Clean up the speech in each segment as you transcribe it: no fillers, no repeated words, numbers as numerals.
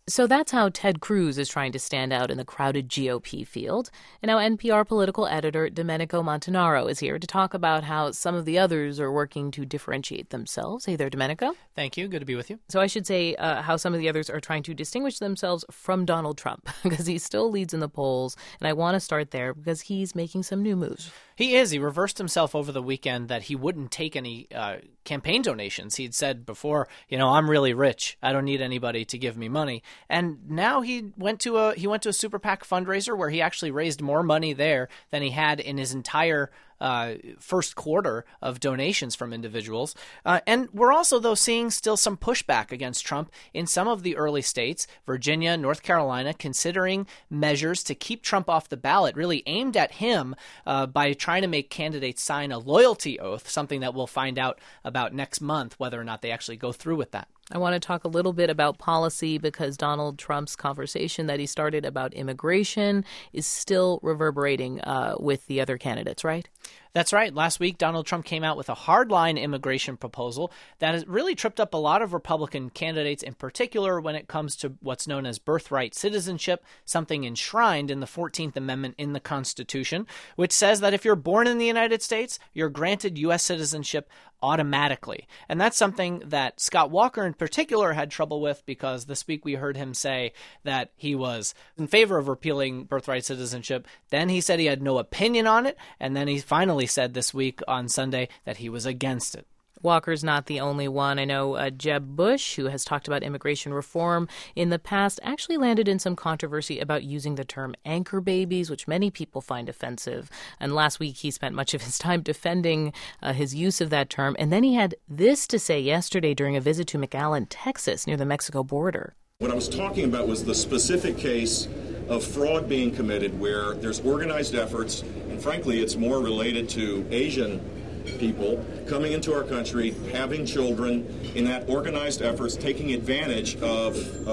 So that's how Ted Cruz is trying to stand out in the crowded GOP field. And now NPR political editor Domenico Montanaro is here to talk about how some of the others are working to differentiate themselves. Hey there, Domenico. Thank you. Good to be with you. So I should say how some of the others are trying to distinguish themselves from Donald Trump, because he still leads in the polls. And I want to start there because he's making some new moves. He is. He reversed himself over the weekend that he wouldn't take any campaign donations. He'd said before, I'm really rich. I don't need anybody to give me money. And now he went to a Super PAC fundraiser where he actually raised more money there than he had in his entire first quarter of donations from individuals. And we're also, though, seeing still some pushback against Trump in some of the early states, Virginia, North Carolina, considering measures to keep Trump off the ballot, really aimed at him by trying to make candidates sign a loyalty oath, something that we'll find out about next month, whether or not they actually go through with that. I want to talk a little bit about policy because Donald Trump's conversation that he started about immigration is still reverberating with the other candidates, right? That's right. Last week, Donald Trump came out with a hardline immigration proposal that has really tripped up a lot of Republican candidates, in particular when it comes to what's known as birthright citizenship, something enshrined in the 14th Amendment in the Constitution, which says that if you're born in the United States, you're granted U.S. citizenship automatically. And that's something that Scott Walker in particular had trouble with, because this week we heard him say that he was in favor of repealing birthright citizenship. Then he said he had no opinion on it. And then he finally said this week on Sunday that he was against it. Walker's not the only one. I know Jeb Bush, who has talked about immigration reform in the past, actually landed in some controversy about using the term anchor babies, which many people find offensive. And last week he spent much of his time defending his use of that term. And then he had this to say yesterday during a visit to McAllen, Texas, near the Mexico border. What I was talking about was the specific case of fraud being committed where there's organized efforts, and frankly, it's more related to Asian people coming into our country, having children, in that organized efforts, taking advantage of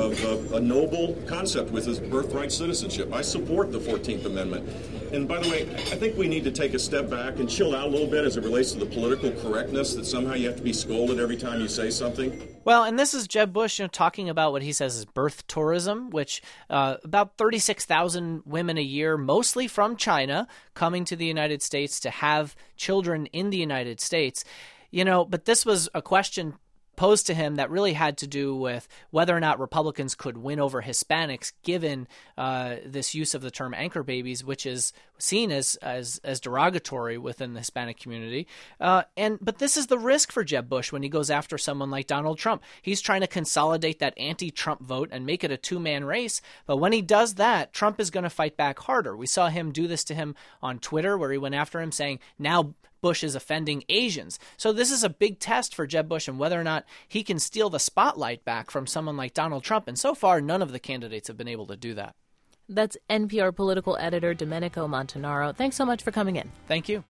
a noble concept with his birthright citizenship. I support the 14th Amendment. And by the way, I think we need to take a step back and chill out a little bit as it relates to the political correctness that somehow you have to be scolded every time you say something. Well, and this is Jeb Bush talking about what he says is birth tourism, which about 36,000 women a year, mostly from China, coming to the United States to have children in the United States. But this was a question posed to him that really had to do with whether or not Republicans could win over Hispanics, given this use of the term anchor babies, which is seen as derogatory within the Hispanic community. But this is the risk for Jeb Bush when he goes after someone like Donald Trump. He's trying to consolidate that anti-Trump vote and make it a two-man race. But when he does that, Trump is going to fight back harder. We saw him do this to him on Twitter, where he went after him saying, now Bush is offending Asians. So this is a big test for Jeb Bush and whether or not he can steal the spotlight back from someone like Donald Trump. And so far, none of the candidates have been able to do that. That's NPR political editor Domenico Montanaro. Thanks so much for coming in. Thank you.